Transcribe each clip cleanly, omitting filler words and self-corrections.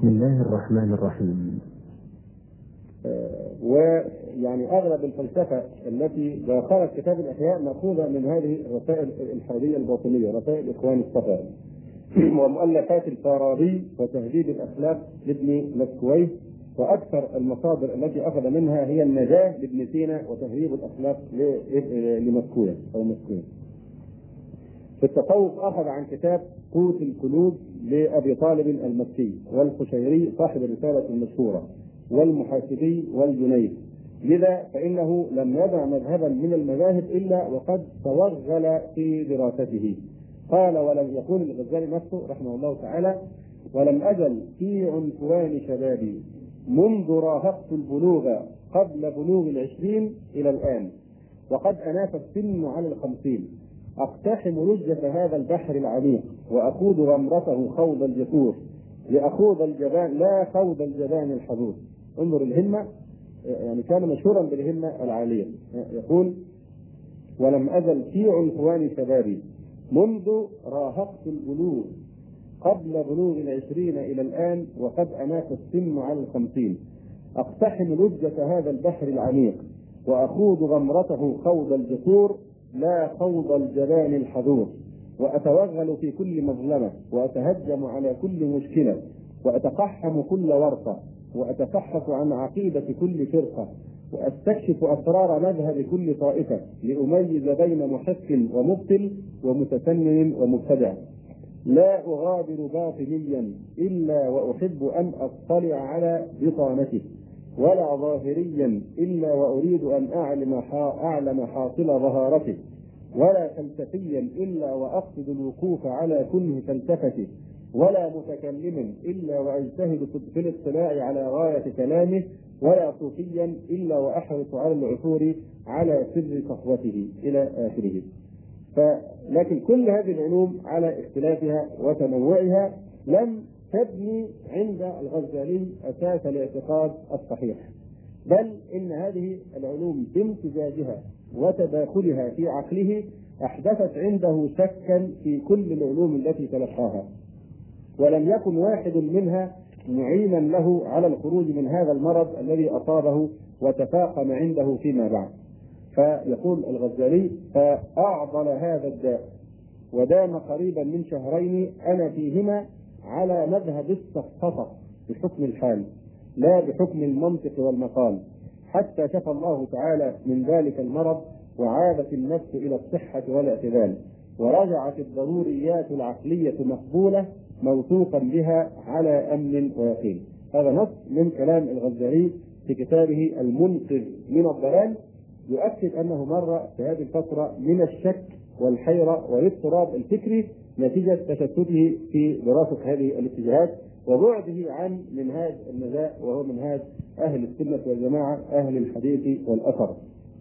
بسم الله الرحمن الرحيم. ويعني أغلب الفلسفة التي داخلت كتاب الإحياء مأخوذة من هذه الرسائل الإلحادية الباطنية، رسائل إخوان الصفا ومؤلفات الفارابي وتهذيب الأخلاق لابن مسكويه، وأكثر المصادر التي أخذ منها هي النجاة لابن سينا وتهذيب الأخلاق لمسكويه أو مسكويه. في التصوف أخذ عن كتاب قوت القلوب لأبي طالب المكي، والقشيري صاحب الرسالة المشهورة، والمحاسبي والجنيد. لذا فإنه لم يدع مذهبا من المذاهب إلا وقد توغل في دراسته. قال ولم يقول الغزالي نفسه رحمه الله تعالى: ولم أزل في عنفوان شبابي منذ راهقت البلوغ قبل بلوغ 20 إلى الآن، وقد أناف السن على 50، أقتحم لجة هذا البحر العميق وأخوض غمرته خوض الجسور لأخوض الجبان لا خوض الجبان الحدود. انظر الهمة، يعني كان مشهورا بالهمة العالية. يقول: ولم أزل في عنفوان شبابي منذ راهقت البلوغ قبل بلوغ 20 إلى الآن، وقد أناف السن على 50، أقتحم لجة هذا البحر العميق وأخوض غمرته خوض الجسور لا خوض الجبان الحذور، وأتوغل في كل مظلمة، وأتهجم على كل مشكلة، وأتقحم كل ورطة، وأتفحص عن عقيدة كل فرقة، وأستكشف أسرار مذهب كل طائفة لأميز بين محق ومبطل ومتسنن ومبتدع. لا أغادر باطنيا إلا وأحب أن أطلع على بطانته، ولا ظاهريا إلا وأريد أن أعلم حاصل ظهارته، ولا فلسفيا إلا وأقصد الوقوف على كل فلسفته، ولا متكلم إلا وأجتهد في الاطلاع على غاية كلامه، ولا صوفيا إلا وأحرص على العثور على سر صحوته إلى آخره. لكن كل هذه العلوم على اختلافها وتنوعها لم تبني عند الغزالي أساس الاعتقاد الصحيح، بل إن هذه العلوم بامتزاجها وتداخلها في عقله أحدثت عنده شكا في كل العلوم التي تلقاها، ولم يكن واحد منها معينا له على الخروج من هذا المرض الذي أصابه وتفاقم عنده فيما بعد. فيقول الغزالي: فأعضل هذا الداء ودام قريبا من 2 شهرين أنا فيهما على مذهب السفسطة بحكم الحال لا بحكم المنطق والمقال، حتى شفى الله تعالى من ذلك المرض، وعادت النفس إلى الصحة والاعتدال، ورجعت الضروريات العقلية مقبولة موثوقا بها على أمن ويقين. هذا نص من كلام الغزالي في كتابه المنقذ من الضلال، يؤكد أنه مر في هذه الفترة من الشك والحيرة والاضطراب الفكري نتيجة تشتته في دراسة هذه الاتجاهات وبعده عن منهاج النجاة، وهو منهاج أهل السنة والجماعة أهل الحديث والأثر.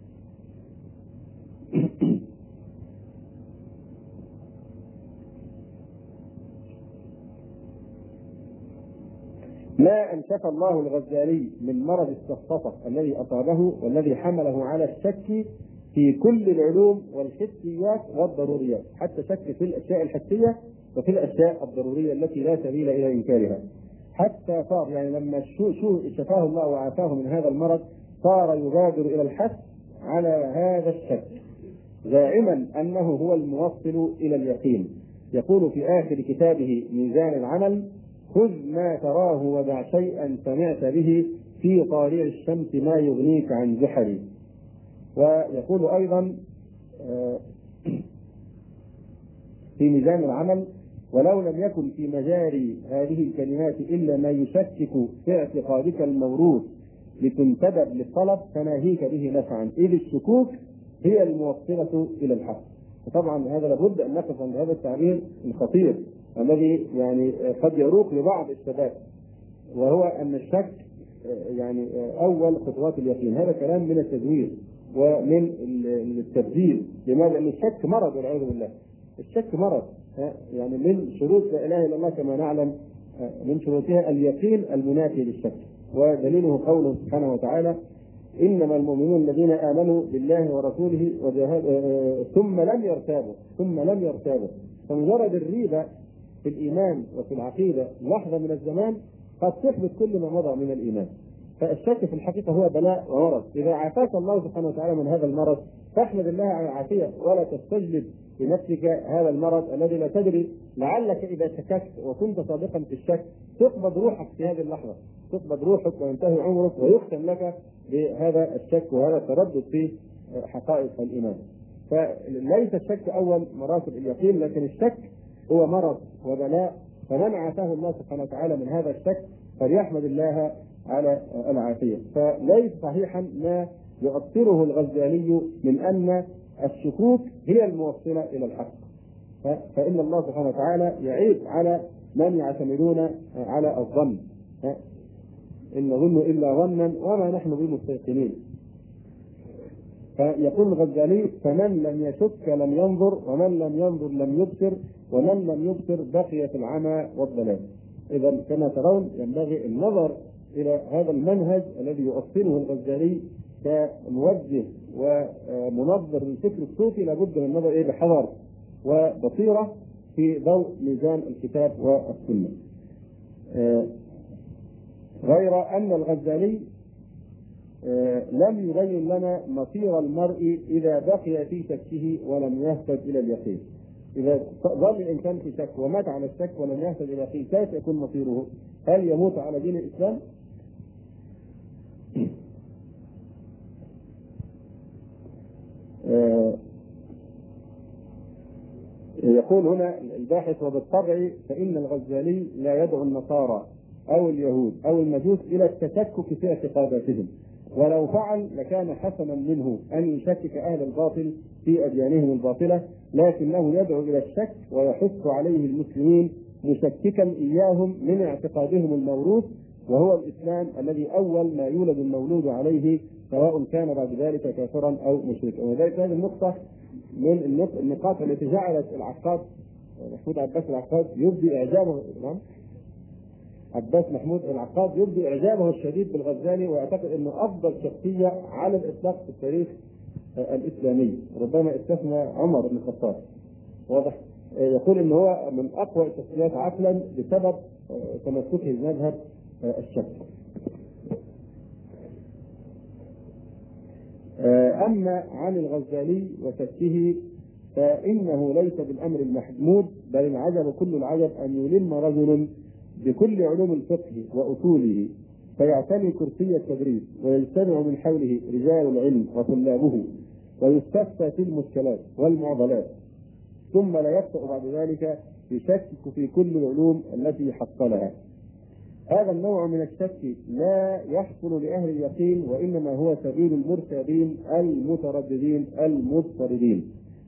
ما أن شفى الله الغزالي من مرض السفسطة الذي أصابه والذي حمله على الشك في كل العلوم والحسيات والضروريات، حتى شك في الأشياء الحسية وفي الأشياء الضرورية التي لا سبيل إلى إنكارها، حتى صار يعني لما شفاه الله وعافاه من هذا المرض صار يبادر إلى الحث على هذا الشك زاعما أنه هو الموصل إلى اليقين. يقول في آخر كتابه ميزان العمل: خذ ما تراه ودع شيئا سمعت به في طالع الشمس ما يغنيك عن زحل. ويقول أيضا في ميزان العمل: ولو لم يكن في مجاري هذه الكلمات إلا ما يشكك في اعتقادك الموروث لتنتدب للطلب فناهيك به نفعا، إذ الشكوك هي الموصلة إلى الحق. وطبعا هذا لابد أن نقف عند هذا التعبير الخطير الذي يعني قد يروق لبعض الشباب، وهو أن الشك يعني أول خطوات اليقين. هذا كلام من التزوير ومن التبذير. لماذا؟ لأن الشك مرض والعياذ بالله. الشك مرض، يعني من شروط لا إله إلا الله كما نعلم من شروطها اليقين المنافي للشك، ودليله قوله سبحانه وتعالى: إنما المؤمنون الذين آمنوا بالله ورسوله ثم لم يرتابوا. فمجرد الريبة في الإيمان وفي العقيدة لحظة من الزمان قد تحبط كل ما مضى من الايمان. فالشك في الحقيقه هو بلاء ومرض. اذا عافاك الله سبحانه وتعالى من هذا المرض فاحمد الله على العافيه، ولا تستجلب لنفسك هذا المرض الذي لا تدري، لعلك اذا شككت وكنت صادقا في الشك تقبض روحك في هذه اللحظه، تقبض روحك وينتهي عمرك ويختم لك بهذا الشك وهذا التردد في حقائق الايمان. فليس الشك اول مراتب اليقين، لكن الشك هو مرض وبلاء، فمن عافاه الله سبحانه وتعالى من هذا الشك فليحمد الله على العافيه. فليس صحيحا ما يؤثره الغزالي من ان الشكوك هي الموصله الى الحق، فان الله سبحانه وتعالى يعيب على من يعتمدون على الظن، ان نظن الا ظنا وما نحن بمستيقنين. فيقول الغزالي: فمن لم يشك لم ينظر، ومن لم ينظر لم يبصر، ومن لم يبصر بقي في العمى والضلال. اذا كما ترون ينبغي النظر الى هذا المنهج الذي يؤصله الغزالي كموجه ومنظر للفكر الصوفي، لابد من النظر بحذر وبصيره في ضوء ميزان الكتاب والسنه. غير ان الغزالي لم يبين لنا مصير المرء اذا بقي في شكه ولم يهتد الى اليقين. اذا ظل الانسان في شك ومات على الشك ولم يهتد الى اليقين كيف يكون مصيره؟ هل يموت على دين الاسلام؟ يقول هنا الباحث: وبالطبع فإن الغزالي لا يدعو النصارى أو اليهود أو المجوس إلى التشكك في اعتقاداتهم، ولو فعل لكان حسنا منه أن يشكك أهل الباطل في أديانهم الباطلة، لكنه يدعو إلى الشك ويحث عليه المسلمين مشككا إياهم من اعتقادهم الموروث، وهو الإسلام الذي أول ما يولد المولود عليه، سواء كان بعد ذلك كافرا أو مشركا. وذلك هذه النقطة من النقاط التي جعلت العقاد محمود عباس العقاد يبدي إعجابه، نعم عباس محمود العقاد يبدي إعجابه الشديد بالغزالي، ويعتقد أنه أفضل شخصية على الإطلاق في التاريخ الإسلامي، ربما استثنى عمر بن الخطاب. واضح؟ يقول أنه هو من أقوى الشخصيات عقلا بسبب تمسكه بمذهب الشك. أما عن الغزالي وشكه فإنه ليس بالأمر المحمود، بل العجب كل العجب أن يلم رجل بكل علوم الفقه وأصوله فيعتني كرسي التدريس ويجتمع من حوله رجال العلم وطلابه ويستفتى في المشكلات والمعضلات، ثم لا يبدأ بعد ذلك يشكك في كل العلوم التي حصلها. هذا النوع من الشك لا يحصل لأهل اليقين، وإنما هو سبيل المرتابين المترددين المضطردين.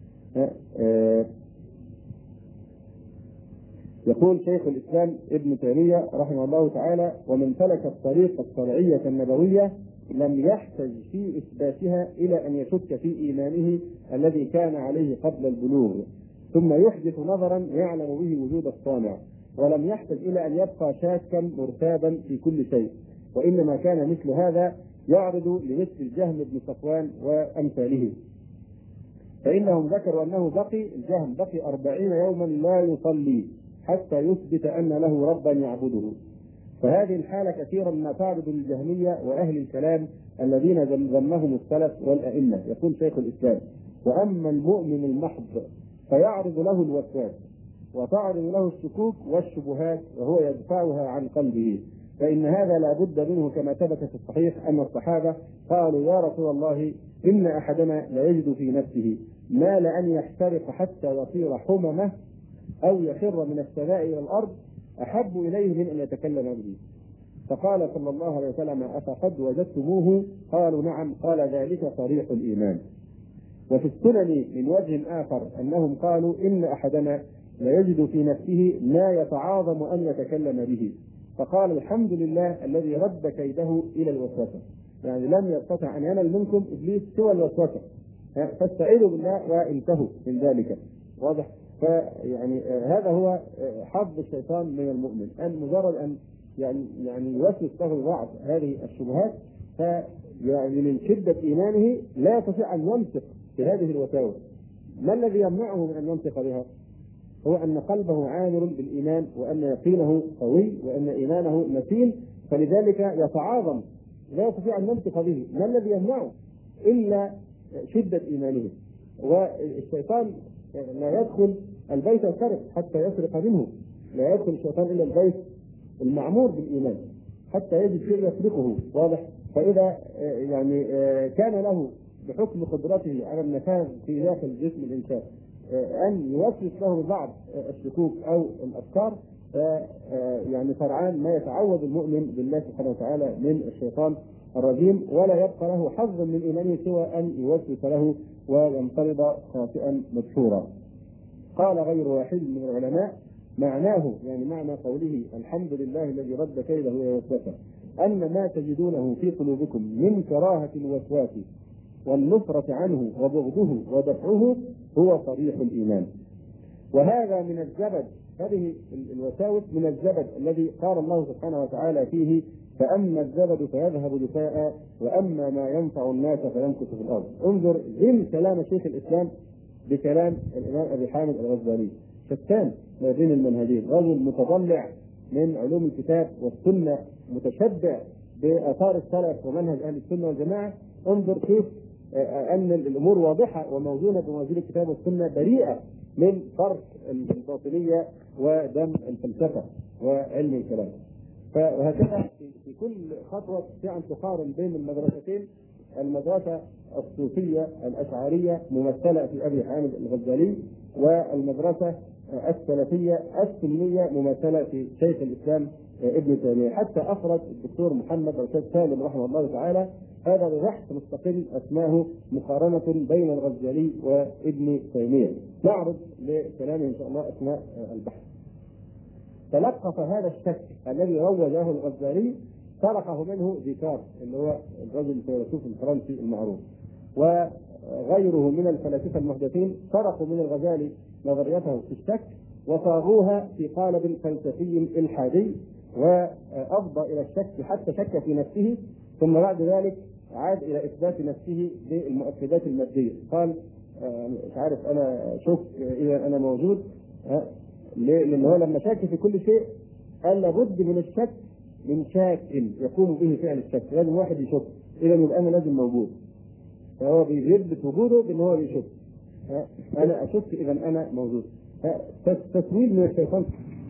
يقول شيخ الإسلام ابن تيمية رحمه الله تعالى: ومن سلك الطريق الشرعية النبوية لم يحتج في إثباتها إلى أن يشك في إيمانه الذي كان عليه قبل البلوغ، ثم يحدث نظرا يعلم به وجود الصانع، ولم يحتج إلى أن يبقى شاكا مرتابا في كل شيء، وإنما كان مثل هذا يعرض لمثل الجهم بن صفوان وأمثاله، فإنهم ذكروا أنه الجهم بقي 40 يوما لا يصلي حتى يثبت أن له ربا يعبده. فهذه الحالة كثيرا ما تعرض للجهمية وأهل الكلام الذين ذمهم السلف والأئمة. يقول شيخ الإسلام: وأما المؤمن المحض فيعرض له الوسواس وتعرض له الشكوك والشبهات وهو يدفعها عن قلبه، فإن هذا لا بد منه، كما ثبت في الصحيح أن الصحابة قالوا: يا رسول الله إن أحدنا لا يجد في نفسه ما لأن يحترق حتى يصير حممه أو يخر من السماء إلى الأرض أحب إليه من أن يتكلم به. فقال صلى الله عليه وسلم: أفقد وجدتموه؟ قالوا: نعم. قال: ذلك صريح الإيمان. وفي السنن من وجه آخر أنهم قالوا: إن أحدنا لا يجد في نفسه ما يتعاظم أن يتكلم به، فقال: الحمد لله الذي رد كيده إلى الوسوسة، يعني لم يستطع أن ينال منكم إبليس سوى الوسوسة، فاستعيذوا بالله وانتهوا من ذلك. واضح؟ فيعني هذا هو حظ الشيطان من المؤمن، أن مجرد أن يعني يوسوس له بعض هذه الشبهات، فيعني من شدة إيمانه لا يستطيع أن ينطق بهذه الوساوس. ما الذي يمنعه من أن ينطق بها؟ هو أن قلبه عامر بالإيمان، وأن يقينه قوي، وأن إيمانه متين، فلذلك يتعاظم لا يستطيع أن ينطق به. ما الذي يمنعه إلا شدة إيمانه. والشيطان لا يدخل البيت السرق حتى يسرق منه، لا يدخل الشيطان إلا البيت المعمور بالإيمان حتى يجد شيء يسرقه. واضح؟ فإذا يعني كان له بحكم قدرته على النفاذ في داخل جسم الإنسان أن يوسوس له بعض الشكوك أو الأفكار، يعني سرعان ما يتعوذ المؤمن بالله سبحانه وتعالى من الشيطان الرجيم، ولا يبقى له حظ من إيمانه سوى أن يوسوس له وينقلب خاطئا مدحورا. قال غير واحد من العلماء معناه، يعني معنى قوله الحمد لله الذي رد كيده ووسوسه، أن ما تجدونه في قلوبكم من كراهة الوسواس والنفرة عنه وبغضه ودفعه هو صريح الإيمان. وهذا من الزبد، هذه الوساوس من الزبد الذي قال الله سبحانه وتعالى فيه: فأما الزبد فيذهب جفاء وأما ما ينفع الناس فيمكث في الأرض. انظر ضمن كلام شيخ الإسلام بكلام الإمام أبي حامد الغزالي، شتان ما بين المنهجين، رجل متضلع من علوم الكتاب والسنة، متشبع بآثار السلف ومنهج أهل السنة والجماعة. انظر كيف أن الأمور واضحة وموزونة بموازين الكتاب والسنة، بريئة من فرق الباطنية ودم الفلسفة وعلم الكلام. وهكذا في كل خطوة تستطيع أن تقارن بين المدرستين، المدرسة الصوفية الأشعرية ممثلة في أبي حامد الغزالي، والمدرسة السلفية السنية ممثلة في شيخ الإسلام ابن تيمية. حتى أفرد الدكتور محمد رشاد سالم رحمه الله تعالى هذا ببحث مستقل أسماه مقارنة بين الغزالي وابن تيمية. نعرض لكلامه إن شاء الله أثناء البحث. تلقف هذا الشك الذي روجه الغزالي، سرقه منه ديكارت اللي هو الرجل الفيلسوف الفرنسي المعروف، وغيره من الفلاسفة المحدثين سرقوا من الغزالي نظريته في الشك وصاغوها في قالب فلسفي إلحادي، وأفضى إلى الشك حتى شك في نفسه، ثم بعد ذلك عاد إلى إثبات نفسه بالمؤكدات المادية. قال مش عارف أنا شك إذا أنا موجود، لأنه هو لما شك في كل شيء قال لابد من الشك من شاك يقوم به فعل الشك، لازم واحد يشك، إذا يبقى أنا لازم موجود، فهو بيثبت وجوده بأن هو بيشك. أنا أشك إذا أنا موجود. تسويل من الشيطان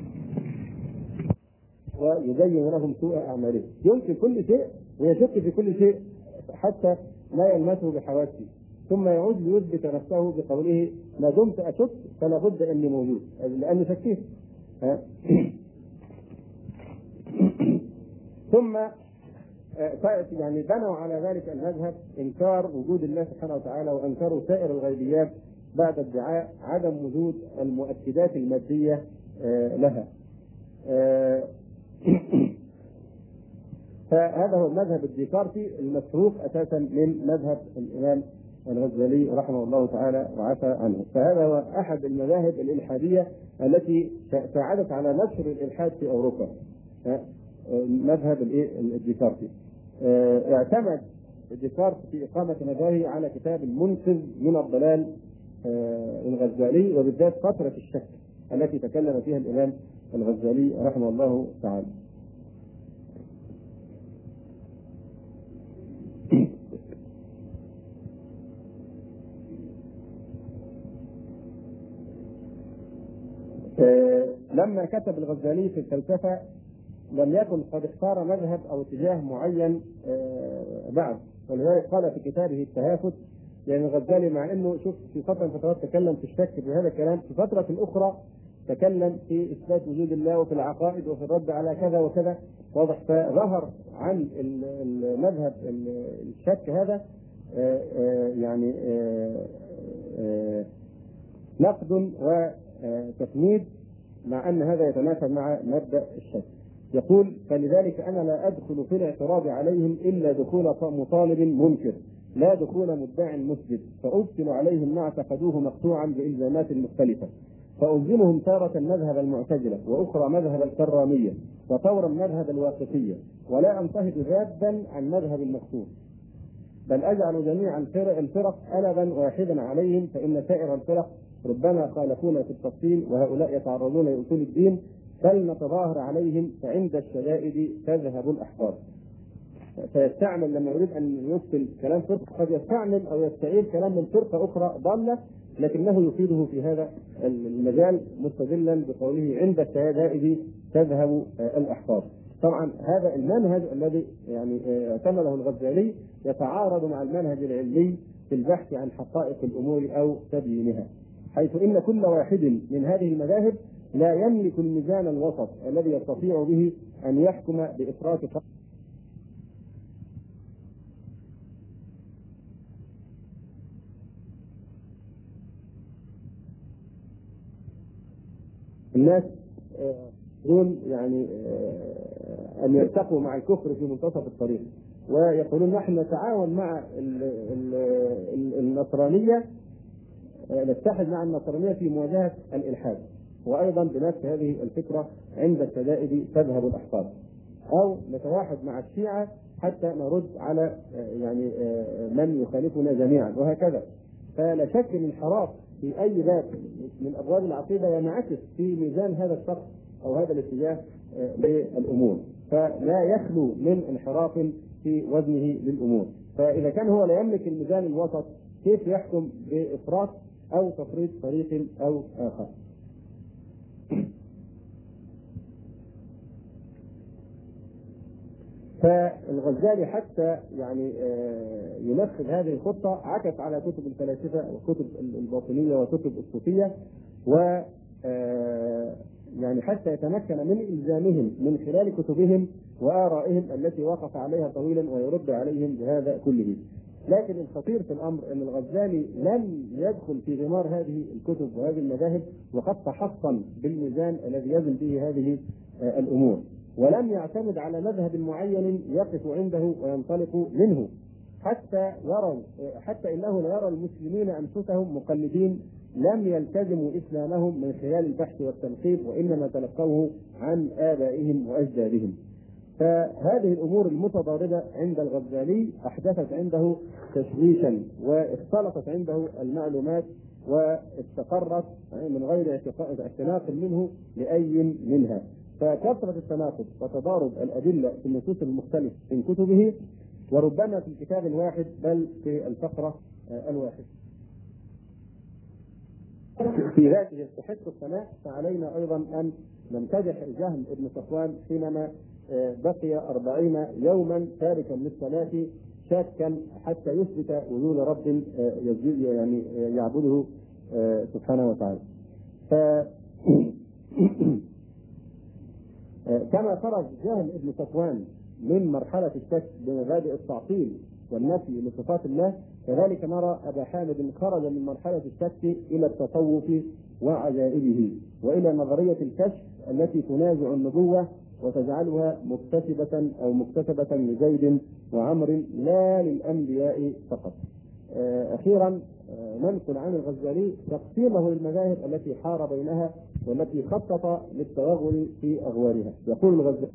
ويزين لهم سوء أعمالهم، ينكر كل شيء ويشك في كل شيء حتى لا يلمسه بحواسه، ثم يعود ليثبت نفسه بقوله ما دمت أشك فلا بد أني موجود لأني شكيت. ثم يعني بنوا على ذلك المذهب إنكار وجود الله سبحانه وتعالى، وأنكروا سائر الغيبيات بعد ادعاء عدم وجود المؤكدات المادية لها. فهذا هو المذهب الديكارتي المسروق أساسا من مذهب الإمام الغزالي رحمه الله تعالى وعفى عنه. فهذا هو أحد المذاهب الإلحادية التي ساعدت على نشر الإلحاد في أوروبا، مذهب الديكارتي. اعتمد ديكارت في إقامة مذاهبه على كتاب المنقذ من الضلال الغزالي، وبالذات فترة الشك التي تكلم فيها الإمام الغزالي رحمه الله تعالى. لما كتب الغزالي في الفلسفة لم يكن قد اختار مذهب أو اتجاه معين بعد، ولذلك قال في كتابه التهافت، يعني الغزالي مع أنه شوف في فترة من فترات تكلم في الشك بهذا الكلام، في فترة أخرى تكلم في إثبات وجود الله وفي العقائد وفي الرد على كذا وكذا، واضح. فظهر عن المذهب الشك هذا يعني نقد وتفنيد، مع أن هذا يتناسب مع مبدأ الشك. يقول فلذلك أنا لا أدخل في الاعتراض عليهم إلا دخول مطالب منكر لا دخول مدع مثبت، فأبطل عليهم ما اعتقدوه مقطوعا بإلزامات مختلفة، فألزمهم تارة مذهب المعتزلة وأخرى مذهب الكرامية وطورا مذهب الواقفية، ولا أنتهض ذابا عن مذهب المقصود، بل أجعل جميع الفرق ألبا واحدا عليهم، فإن سائر الفرق ربما خالفونا في التفصيل وهؤلاء يتعرضون لأصول الدين، فلنتظاهر عليهم فعند الشدائد تذهب الأحقاد. فيستعمل لما يريد أن يفصل كلام فرقة قد يستعمل أو يستعير كلام من فرقة أخرى ضالة، لكنه يفيده في هذا المجال مستدلا بقوله عند الشدائد تذهب الأحقاد. طبعا هذا المنهج الذي يعني اعتمده الغزالي يتعارض مع المنهج العلمي في البحث عن حقائق الأمور أو تبيينها، حيث إن كل واحد من هذه المذاهب لا يملك الميزان الوسط الذي يستطيع به أن يحكم بإفراط الناس دون يعني أن يلتقوا مع الكفر في منتصف الطريق، ويقولون نحن نتعاون مع النصرانية، نتحد مع النصرانية في مواجهة الإلحاد، وأيضا بنفس هذه الفكرة عند الشدائد تذهب الأحقاد، أو نتواحد مع الشيعة حتى نرد على يعني من يخالفنا جميعا، وهكذا. فلا شك ان الانحراف في اي باب من ابواب العقيده ينعكس في ميزان هذا الشخص او هذا الاتجاه للامور، فلا يخلو من انحراف في وزنه للامور. فاذا كان هو لا يملك الميزان الوسط، كيف يحكم بافراط او تفريط طريق او اخر؟ فالغزالي حتى يعني ينفذ هذه الخطة عكف على كتب الفلاسفة وكتب الباطنية وكتب الصوفية، و يعني حتى يتمكن من إلزامهم من خلال كتبهم وآرائهم التي وقف عليها طويلا ويرد عليهم بهذا كله. لكن الخطير في الأمر أن الغزالي لم يدخل في غمار هذه الكتب وهذه المذاهب وقد تحصن بالميزان الذي يزن به هذه الأمور، ولم يعتمد على مذهب معين يقف عنده وينطلق منه، حتى إنه لا يرى المسلمين أنفسهم مقلدين لم يلتزموا إسلامهم من خلال البحث والتنقيب، وإنما تلقوه عن آبائهم وأجدادهم. فهذه الأمور المتضاربة عند الغزالي أحدثت عنده تشويشا، واختلطت عنده المعلومات واستقرت من غير اعتناق منه لأي منها. فكثرة التناقض وتضارب الأدلة في النصوص المختلفة من كتبه، وربما في الكتاب الواحد بل في الفقرة الواحد، في ذاته يستحق الثناء. فعلينا أيضا أن نمتدح جهم ابن صفوان حينما بقي 40 يوما تاركا للصلاة شاكا حتى يثبت وجود رب يعني يعبده سبحانه وتعالى. كما خرج جهم ابن صفوان من مرحلة الشك بمبادئ التعطيل والنفي لصفات الله، كذلك نرى أبا حامد خرج من مرحلة الشك إلى التصوف وعجائبه، وإلى نظرية الكشف التي تنازع النبوة وتجعلها مكتسبة لزيد وعمر لا للأنبياء فقط. أخيرا ننقل عن الغزالي تقسيمه للمذاهب التي حار بينها والتي خطط للتوغل في أغوارها. يقول الغزالي: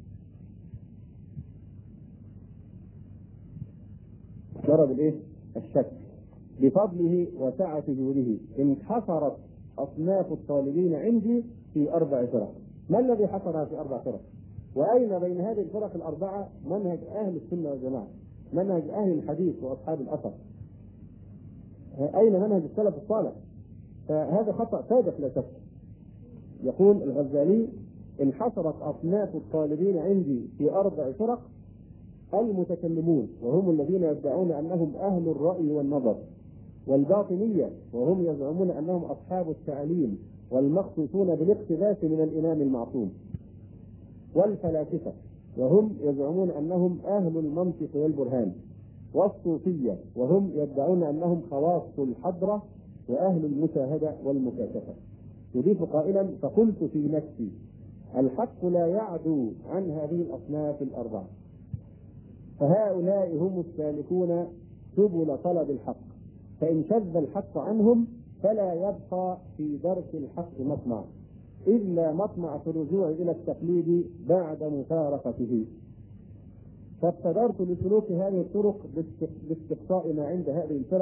ضرب الشك بفضله وسعة جوده انحصرت أصناف الطالبين عندي في 4 فرق. ما الذي حصرها في 4 فرق؟ وأين بين هذه الفرق ال4 منهج أهل السنة والجماعة، منهج أهل الحديث وأصحاب الأثر؟ أين منهج السلف الصالح؟ فهذا خطأ سابق لا شك. يقول الغزالي: انحصرت أصناف الطالبين عندي في 4 فرق: المتكلمون وهم الذين يدعون أنهم أهل الرأي والنظر، والباطنية وهم يزعمون أنهم أصحاب التعليم والمخصوصون بالاقتباس من الإمام المعصوم، والفلاسفة وهم يزعمون أنهم أهل المنطق والبرهان، والصوفية وهم يدعون أنهم خواص الحضرة وأهل المشاهدة والمكاشفة. يضيف قائلا: فقلت في نفسي الحق لا يعدو عن هذه الأصناف ال4، فهؤلاء هم السالكون سبل طلب الحق، فإن شذ الحق عنهم فلا يبقى في درك الحق مطمع، إلا مطمع في الرجوع إلى التقليد بعد مفارقته. فابتدرت لسلوك هذه الطرق باستقصاء ما عند هذه الفرق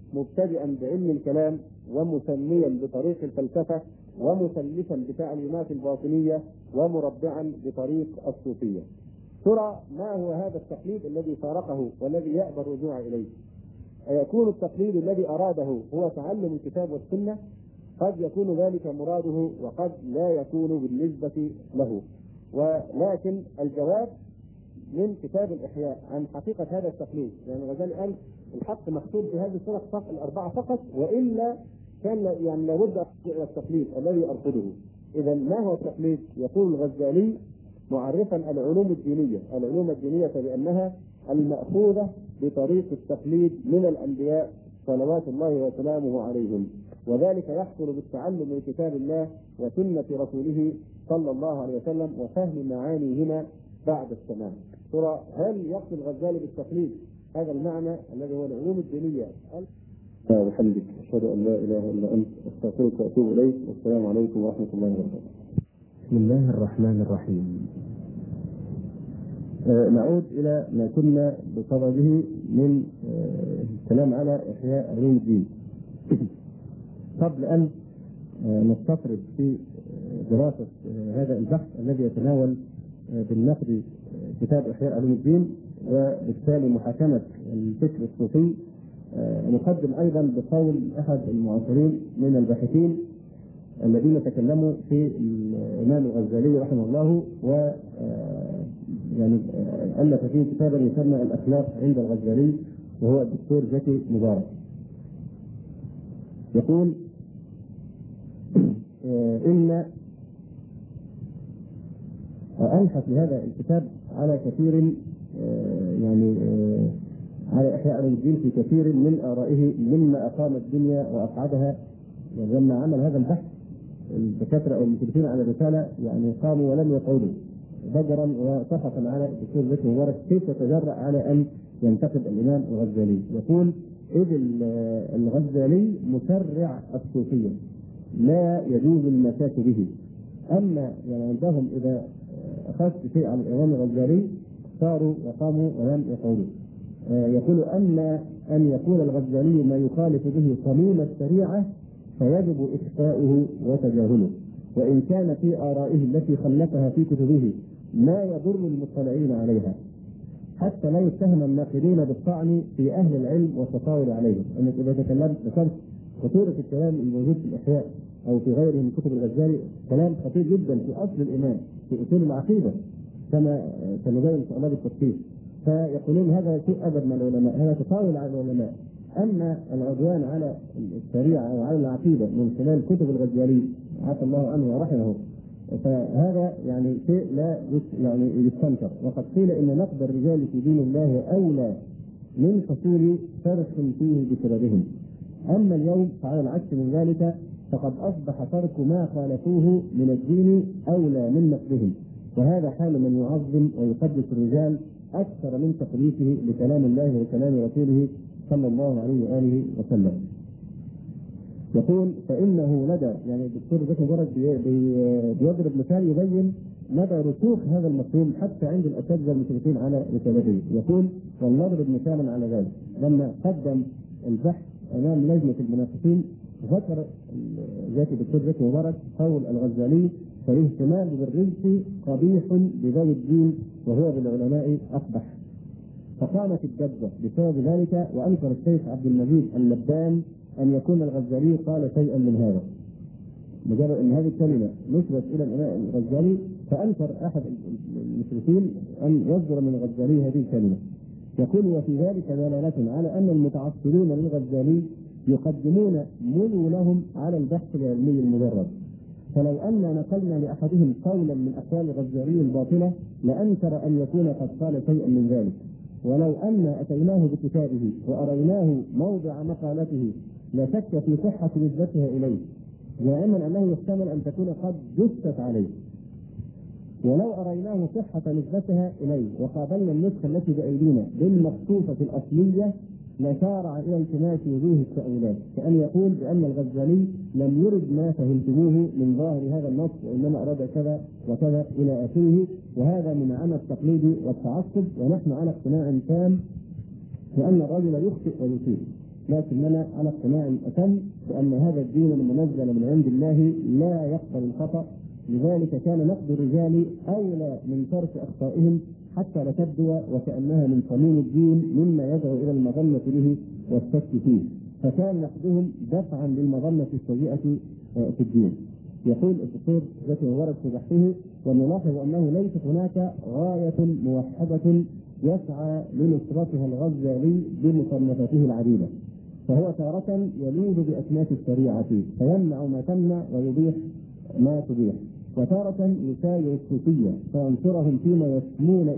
مبتدئا بعلم الكلام ومسميا بطريق الفلسفة ومسلفا بتعليمات الباطنية ومربعا بطريق الصوفية. ترى ما هو هذا التقليد الذي فارقه والذي يأبى الرجوع إليه؟ أيكون التقليد الذي أراده هو تعلم الكتاب والسنة؟ قد يكون ذلك مراده وقد لا يكون بالنسبة له، ولكن الجواب من كتاب الإحياء عن حقيقة هذا التقليد، لأن الغزالي قال الحق مكتوب في هذه الفرق الأربعة فقط، وإلا كان يعني لابد إلى التقليد الذي أرفضه. إذا ما هو التقليد؟ يقول الغزالي معرفا العلوم الدينية بأنها المأخوذة بطريق التقليد من الأنبياء صلوات الله وسلامه عليهم، وذلك يحصل بالتعلم من كتاب الله وسنة رسوله صلى الله عليه وسلم وفهم معانيهما بعد السماع. ترى هل يقصد الغزالي بالتقليد هذا المعنى الذي هو العلوم الدينية؟ وبحمدك أشهد أن لا إله إلا أنت أستغفرك وأتوب إليك، والسلام عليكم ورحمة الله وبركاته. بسم الله الرحمن الرحيم. نعود إلى ما كنا بصدده من الكلام على إحياء علوم الدين. قبل أن نستطرد في دراسة هذا البحث الذي يتناول بالنقد كتاب إحياء علوم الدين وبالتالي محاكمة الفكر الصوفي، نقدم أيضا بقول أحد المعاصرين من الباحثين الذين تكلموا في الإمام الغزالي رحمه الله، و يعني ألف فيه كتابا يسمى الأخلاق عند الغزالي، وهو الدكتور زكي مبارك. يقول إن ألحق هذا الكتاب على كثير على إحياء علوم الدين في كثير من آرائه مما أقام الدنيا وأقعدها. لما عمل هذا البحث الدكاترة أو المشرفين على الرسالة يعني قاموا ولم يقعدوا ضجرا وسخطا على الدكتور زكي مبارك كيف تجرأ على أن ينتقد الإمام الغزالي. يقول إذ الغزالي مسرع الصوفية لا يجوز المساك به، أما يعني عندهم إذا أخذت شيء عن الإمام الغزالي صاروا وقاموا ولم يقعدوا. يقول أن يقول الغزالي ما يخالف به صميم الشريعة فيجب إخفاؤه وتجاهله، وإن كان في آرائه التي خلفها في كتبه ما يضر المطلعين عليها، حتى لا يتهم الناقدين بالطعن في أهل العلم والتطاول عليهم. أنك إذا تكلمت ذكرت خطورة الكلام الموجود في الإحياء أو في غيره من كتب الغزالي، كلام خطير جدا في أصل الإيمان في أصول العقيدة كما سنبين في أمر التفسير. فيقولون هذا سوء أدب من العلماء، هذا تطاول على العلماء. أما العدوان على الشريعة أو على العقيدة من خلال كتب الغزالي عفى الله عنه ورحمه، فهذا يعني شيء لا يعني يستنكر. وقد قيل إن نقد الرجال في دين الله أولى من حصول فرق فيه بسببهم. أما اليوم فعلى العكس من ذلك، فقد أصبح ترك ما خالفوه من الدين أولى من نقدهم، وهذا حال من يعظم ويقدس الرجال أكثر من تقديسه لكلام الله وكلام رسوله صلى الله عليه وآله وسلم. يقول فإنه لدى يعني الدكتور زكي مبارك بيضرب مثال يبين مدى رسوخ هذا المفهوم حتى عند الأساتذة المشرفين على رسالته. يقول ولنضرب مثالا على ذلك. لما قدم البحث أمام لجنة المنافسين ذكر الدكتور زكي مبارك قول الغزالي فالاهتمام بالرزق قبيح بذوي الدين وهو بالعلماء أقبح. فقامت الدبة بسبب ذلك، وأنكر الشيخ عبد المجيد اللبان أن يكون الغزالي قال شيئا من هذا. مجرد أن هذه الكلمة نسبت إلى الإمام الغزالي فأنكر أحد المشركين أن يصدر من الغزالي هذه الكلمة. يقول وفي ذلك دلالة على أن المتعصبين للغزالي يقدمون ميولهم على البحث العلمي المجرد. فلو أن نقلنا لأحدهم قولا من أقوال الغزالي الباطلة لأنكر أن يكون قد قال شيئا من ذلك، ولو أن أتيناه بكتابه وأريناه موضع مقالته لشك في صحة نسبتها إليه، زاعما أنه يحتمل أن تكون قد جثت عليه. ولو أريناه صحة نسبتها إليه وقابلنا النسخة التي بأيدينا بالمخطوطة الأصلية لشارع إلى التماس وجوه التأويلات، كأن يقول بأن الغزالي لم يرد ما فهمتموه من ظاهر هذا النص وإنما أراد كذا وكذا إلى آخره. وهذا من عمى التقليد والتعصب، ونحن على اقتناع تام بأن الرجل يخطئ ويصيب. لكننا على اقتناع أتم بأن هذا الدين المنزل من عند الله لا يقبل الخطأ، لذلك كان نقد الرجال أولى من ترك أخطائهم حتى لا تبدو وكأنها من قانون الدين مما يدعو إلى المظنة به والشك فيه، فكان نقدهم دفعا للمظنة السيئة في الدين. يقول الدكتور التي ورد في بحثه: ونلاحظ أنه ليست هناك غاية موحدة يسعى لنصرتها الغزالي بمصنفاته العديدة، فهو تارة يلوذ بأكناف الشريعة فيمنع ما تمنع ويبيح ما تبيح، وتارة يساير الصوفية فينصرهم فيما يسمون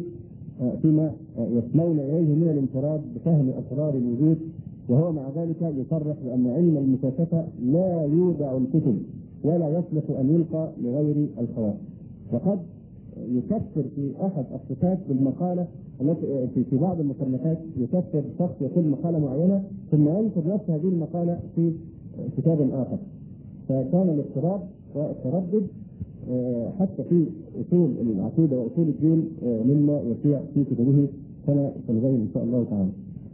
إليه من الانفراد بفهم أسرار الوجود، وهو مع ذلك يصرح بأن علم المكاشفة لا يودع الكتب ولا يصلح أن يلقى لغير الخواص. وقد يكفر في أحد الصفات بالمقالة التي في بعض المصنفات يكفر شخص يقول مقالة معينة ثم ينشر نفس هذه المقالة في كتاب آخر، فكان الاضطراب والتردد حتى في أصول العقيدة وأصول الدين مما يشيع في كتبه كما سنبين إن شاء الله تعالى.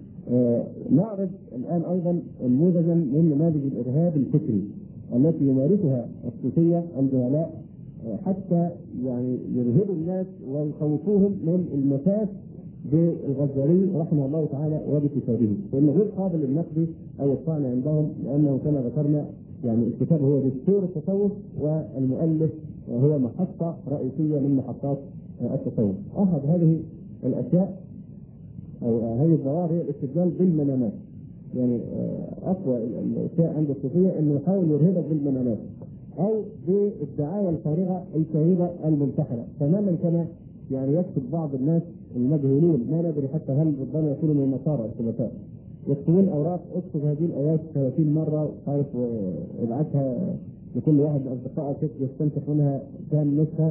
نعرض الآن أيضا نموذجا من نماذج الإرهاب الفكري التي يمارسها الصوفية الجهلاء حتى يعني يرهبوا الناس ويخوفوهم من المساس بالغزالي رحمه الله تعالى وبكتابه، لأنه غير قابل للنقد أو الطعن عندهم، لأنه كما ذكرنا يعني الكتاب هو دستور التصوف والمؤلف هو محطة رئيسية من محطات التصوف. أحد هذه الأشياء أو هذه الظواهر هي الاستدلال بالمنامات. يعني أقوى الأشياء عند الصوفية أنه يحاول يرهبك بالمنامات أو بالدعاية الفارغة الكاذبة المنتحرة، تماما كما يعني يكتب بعض الناس المجهولين ما ندري حتى هل ربما يكونوا من النصارى الخلفاء، يكتبون أوراق اكتب هذه الآيات 30 مرة عارف وابعثها لكل واحد من أصدقائك يستنسخ منها كام نسخة،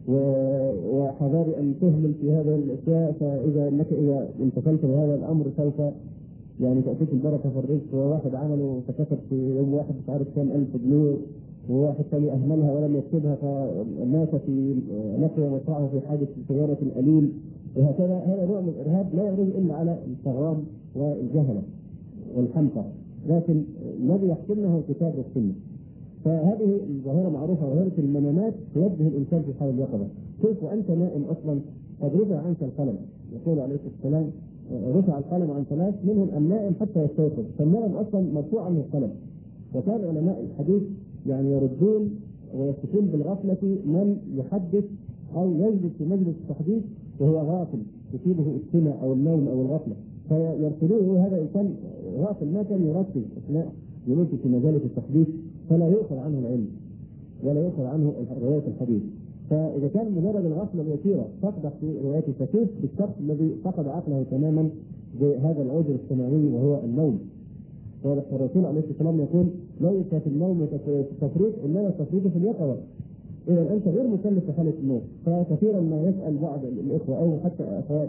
وحذاري أن تهمل في هذا الأشياء فإذا أنك إذا انتقلت بهذا الأمر سوف يعني تأتيك البركة في الرزق. وواحد عمله فكتب في يوم واحد مش عارف كام ألف جنيه، وواحد ثاني أهملها ولم يكتبها فمات في نقل مصرعه في حادث سيارة القليل، وهكذا. هذا نوع من الإرهاب لا يرد إلا على الصغام والجهلة والحمقى، لكن الذي يحكمنا هو الكتاب والسنة. فهذه الظاهرة معروفة، وهذه المنامات توجه الإنسان في حال اليقظة. كيف وأنت نائم أصلا قد رفع عنك القلم، يقول عليه السلام رفع القلم عن ثلاث منهم النائم حتى يستيقظ، فالنائم أصلا مرفوع عنه القلم. وكان علماء الحديث يعني يردون ويصفون بالغفلة من يحدث أو يجلس في مجلس التحديث وهو غافل يصيبه السمع أو النوم أو الغفلة، فيرسلوه هذا إنسان غافل ما كان يركز أثناء جلوسه في مجالس التحديث، فلا يؤخذ عنه العلم ولا يؤخذ عنه رواية الحديث. فإذا كان مجرد الغفلة اليسيرة تقدح في روايته، فكيف بالشخص الذي فقد عقله تماما بهذا العذر السماوي وهو النوم؟ والرسول عليه السلام يقول ليس في النوم تفريط إنما التفريط في اليقظة. إذا أنت غير مكلف في حالة النوم. فكثيرا ما يسأل بعض الإخوة أو حتى أخوات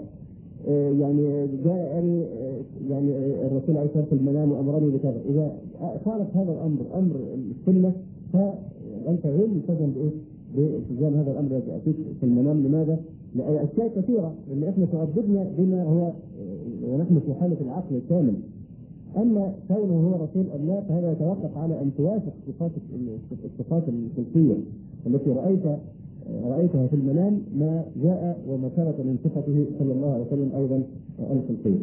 يعني جاءني يعني الرسول عليه الصلاة والسلام في المنام وأمرني بكذا، إذا خالف هذا الأمر أمر السنة فأنت غير ملتزم بإيه؟ بالتزام هذا الأمر الذي أتيت في المنام. لماذا؟ لأشياء كثيرة، لأن إحنا تعبدنا بما هو ونحن في حالة العقل الكامل. أما كونه هو رسول الله فهذا يتوقف على أن توافق الصفات الخلقية التي رأيتها في المنام ما جاء وما ثبت من صفته صلى الله عليه وسلم أيضا الخلقية.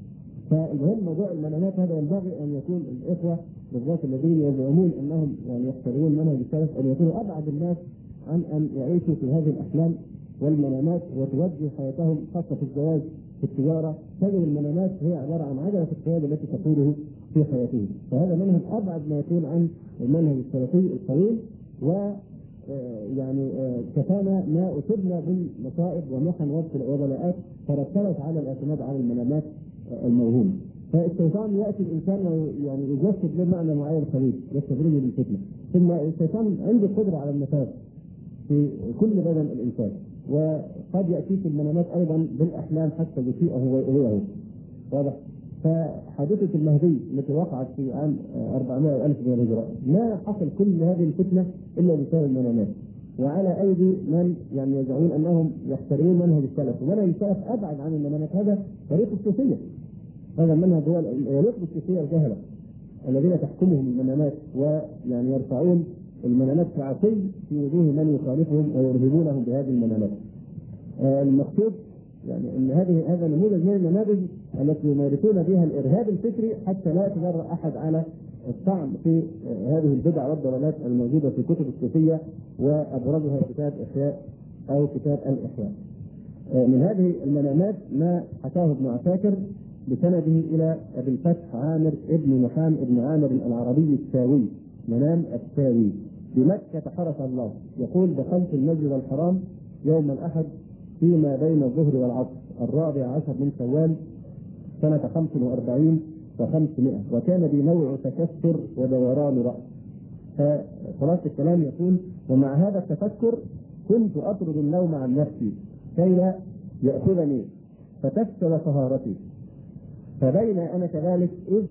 فالمهم موضوع المنامات هذا ينبغي أن يكون الإخوة بالذات الذين يزعمون أنهم يعني يحترمون منهج السلف أن يكونوا أبعد الناس عن أن يعيشوا في هذه الأحلام والمنامات وتوجه حياتهم خاصة في الزواج في التجارة. تجد المنامات هي عبارة عن عجلة القيادة التي تقوده في حياته، فهذا منهج أبعد ما يكون عن المنهج السلفي القويم. ويعني كفانا ما أصبنا بالمصائب ومحن وبلاءات ترتبت على الاعتماد على المنامات الموهومة. فالشيطان يأتي الإنسان يعني يجسد له معنى معين خبيث يستدرجه بالفتنة، ثم الشيطان عنده قدرة على النفاذ في كل بدن الإنسان، وقد يأتي في المنامات أيضا بالأحلام حتى يسيئه ويؤذيه. واضح؟ فحادثة المهدي التي وقعت في عام 400,000 من الهجرة ما حصل كل هذه الفتنة إلا بسبب المنامات، وعلى أيدي من يعني يزعمون أنهم يحترمون منهج السلف، ومنهج السلف أبعد عن المنامات. هذا طريق الصوفية، هذا المنهج هو يلقي الصوفية الجهلة الذين تحكمهم المنامات، ويعني يرفعون المنامات كعصي في وجوه من يخالفهم ويرهبونهم بهذه المنامات. المقصود يعني ان هذا نموذج من النماذج التي يمارسون بها الارهاب الفكري حتى لا يتجرأ احد على الطعن في هذه البدع والضلالات الموجوده في كتب الصوفيه، وابرزها كتاب احياء او كتاب الاحياء. من هذه المنامات ما حكاه ابن عساكر بسنده الى ابي الفتح عامر ابن نحام ابن عامر العربي الساوي، منام الساوي بمكه حرس الله، يقول: دخلت المسجد الحرام يوم الاحد فيما بين الظهر والعصر 14 من شوال سنة 45 و500، وكان بي نوع تكسر ودوران رأس. فخلاص الكلام يقول: ومع هذا التفكر كنت أطرد النوم عن نفسي كي لا يأخذني فتفسد طهارتي، فبين أنا كذلك إذ.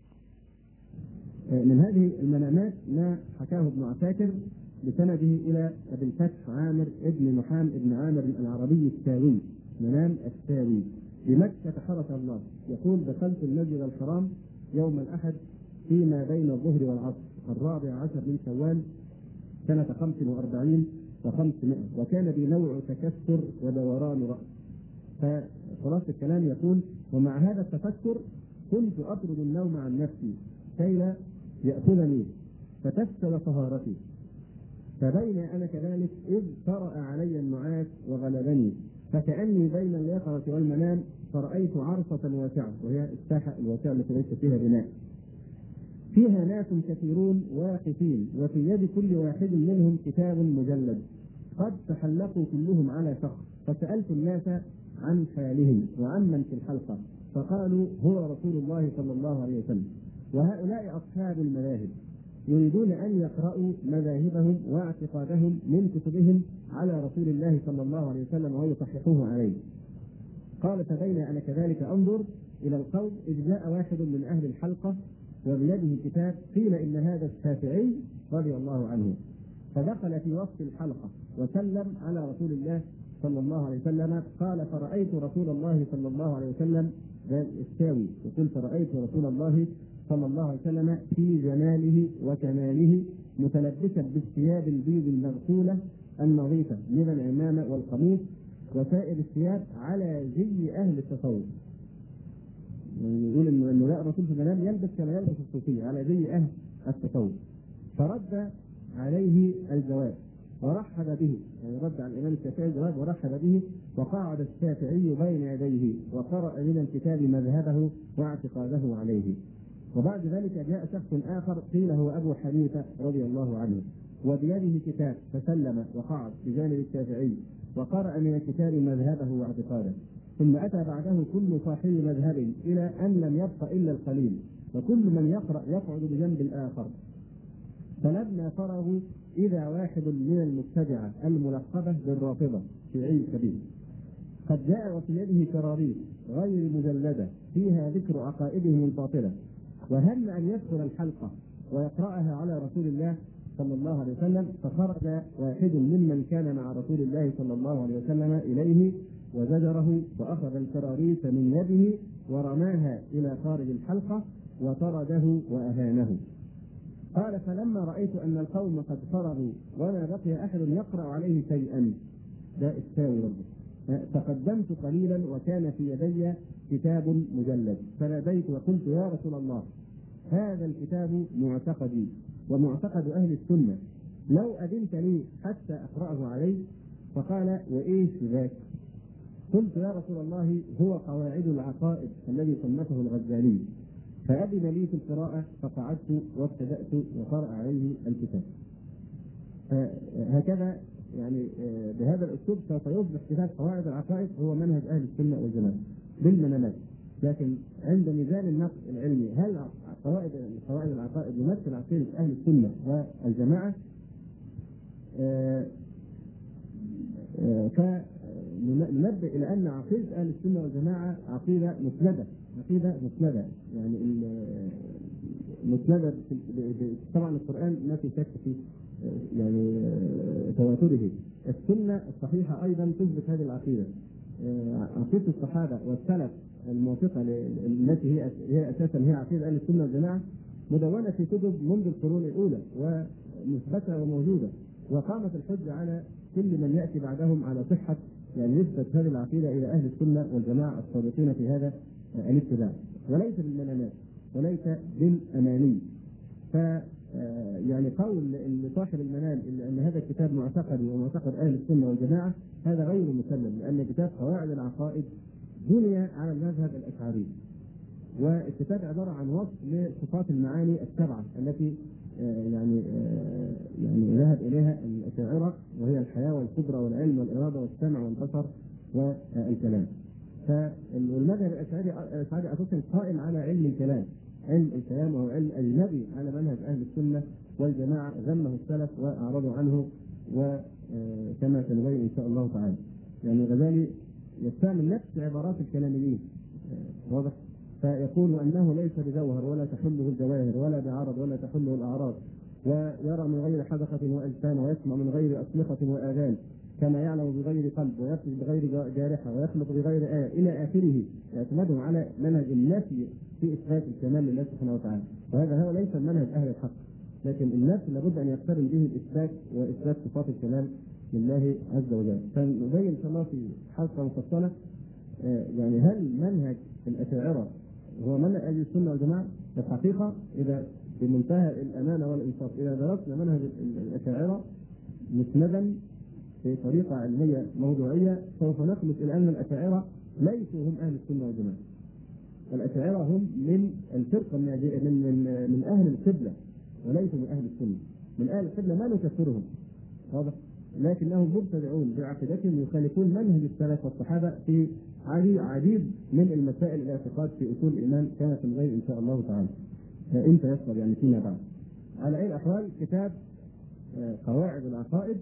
من هذه المنامات ما حكاه ابن عساكر بسنده الى ابي الفتح عامر ابن نحام ابن عامر العربي الساوي، منام الساوي بمكة حرس الله، يقول: دخلت المسجد الحرام يوم الاحد فيما بين الظهر والعصر 14 من شوال سنة 45 و500، وكان بي نوع تكسر ودوران رأس. فخلاص الكلام يقول: ومع هذا التفكر كنت أطرد النوم عن نفسي كي لا يأخذني فتفسد طهارتي، فبين أنا كذلك إذ طرأ علي النعاس وغلبني، فكأني بين اليقظة والمنام فرأيت عرصة واسعة، وهي الساحة الواسعة التي ليس فيها بناء، فيها ناس كثيرون واقفين، وفي يد كل واحد منهم كتاب مجلد، قد تحلقوا كلهم على شخص، فسألت الناس عن حالهم وعمن في الحلقة، فقالوا: هو رسول الله صلى الله عليه وسلم. وهؤلاء أصحاب المذاهب يريدون أن يقرأوا مذاهبهم واعتقادهم من كتبهم على رسول الله صلى الله عليه وسلم ويصححوه عليه. قال: فبين أنا كذلك أنظر إلى القوم إذ جاء واحد من أهل الحلقة وبيده كتاب، قيل إن هذا الشافعي رضي الله عنه، فدخل في وسط الحلقة وسلم على رسول الله صلى الله عليه وسلم. قال: فرأيت رسول الله صلى الله عليه وسلم، الساوي يقول: فرأيت رسول الله صلى الله عليه وسلم في جماله وكماله متلبسا بالثياب البيض المغسولة النظيفة من العمامة والقميص وسائر الثياب على زي أهل التصوف. يعني يقول إنه لا، الرسول في المنام يلبس كما يلبس الصوفية على زي أهل التصوف. فرد عليه الجواب ورحب به، يعني رد على الإمام الشافعي الجواب ورحب به، وقعد الشافعي بين يديه وقرأ من الكتاب مذهبه واعتقاده عليه. وبعد ذلك جاء شخص آخر قيل هو أبو حنيفة رضي الله عنه، وبيده كتاب، فسلم وقعد بجانب الشافعي وقرأ من الكتاب مذهبه واعتقاده. ثم أتى بعده كل صاحب مذهب إلى أن لم يبق إلا القليل، وكل من يقرأ يقعد بجنب الآخر. فلما فرغوا إذا واحد من المبتدعة الملقبة بالرافضة شيعي كبير قد جاء وفي يده كراريس غير مجلدة فيها ذكر عقائدهم الباطلة، وهم أن يدخل الحلقة ويقرأها على رسول الله صلى الله عليه وسلم. فخرج واحد ممن كان مع رسول الله صلى الله عليه وسلم إليه وزجره، وأخذ الكراريس من يده ورماها إلى خارج الحلقة وطرده وأهانه. قال: فلما رأيت أن القوم قد فرغوا وما بقي أحد يقرأ عليه شيئا، ده الساوي ربه، تقدمت قليلا وكان في يدي كتاب مجلد، فناديت وقلت: يا رسول الله، هذا الكتاب معتقدي ومعتقد أهل السنة، لو أذنت لي حتى أقرأه عليه. فقال: وإيش ذاك؟ قلت: يا رسول الله، هو قواعد العقائد الذي صنفه الغزالي. فأذن لي في القراءة فقعدت وابتدأت وقرأ عليه الكتاب. هكذا يعني بهذا الأسلوب سوف يصبح كتاب قواعد العقائد هو منهج أهل السنة والجماعة بالمنامات. لكن عند ميزان النقد العلمي، هل قواعد العقائد يمثل عقيدة أهل السنة والجماعة؟ فننبه إلى أن عقيدة أهل السنة والجماعة عقيدة مسندة، يعني مسندة. طبعا القرآن ما في شك في يعني تواتره. السنة الصحيحة أيضا تثبت هذه العقيدة، عقيدة الصحابة والسلف الموافقة التي هي أساسا هي عقيدة أهل السنة والجماعة مدونة في كتب منذ القرون الأولى ومثبتة وموجودة، وقامت الحجة على كل من يأتي بعدهم على صحة يعني نسبة هذه العقيدة إلى أهل السنة والجماعة الصادقين في هذا الاتباع، وليس بالمنامات وليس بالأماني. ف يعني قول لصاحب المنام ان هذا الكتاب معتقدي ومعتقد اهل السنه والجماعه هذا غير مسلم، لان كتاب قواعد العقائد بني على المذهب الاشعري، والكتاب عباره عن وصف لصفات المعاني السبعه التي يعني ذهب اليها الاشاعره، وهي الحياه والقدره والعلم والاراده والسمع والبصر والكلام. فالمذهب الاشعري اساسا قائم على علم الكلام، علم الكلام وهو علم اجنبي على منهج اهل السنه والجماعه، ذمه السلف واعرضوا عنه، وكما سنبين ان شاء الله تعالى. يعني الغزالي يستعمل نفس عبارات الكلاميين، واضح؟ فيقول انه ليس بجوهر ولا تحله الجواهر ولا بعرض ولا تحله الاعراض، ويرى من غير حدقه واجسام، ويسمع من غير اسمخه واذان، كما يعلم بغير قلب، ويقف بغير جارحه، ويخلق بغير آية إلى آخره. يعتمدهم على منهج النفي في إثبات الكمال لله سبحانه وتعالى، وهذا هو ليس منهج أهل الحق، لكن النفي لابد أن يقترن به الإثبات وإثبات صفات الكمال لله عز وجل. فنبين إن شاء الله في حلقة مفصلة يعني هل منهج الأشاعرة هو منهج أهل السنة والجماعة؟ في الحقيقة إذا بمنتهى الأمانة والإنصاف إذا درسنا منهج الأشاعرة مسندا في طريقة علمية موضوعية سوف نخلص إلى أن الأشاعرة ليسوا هم أهل السنة والجماعة. الأشاعرة هم من الفرقة من أهل القبلة وليسوا من أهل السنة. من أهل القبلة ما نكفرهم، واضح، لكنهم مبتدعون بعقيدتهم يخالفون منهج السلف والصحابة في عديد من المسائل الاعتقاد في أصول الإيمان كما سنبين إن شاء الله تعالى إن تيسر يعني فيما بعد. على أي الأحوال كتاب قواعد العقائد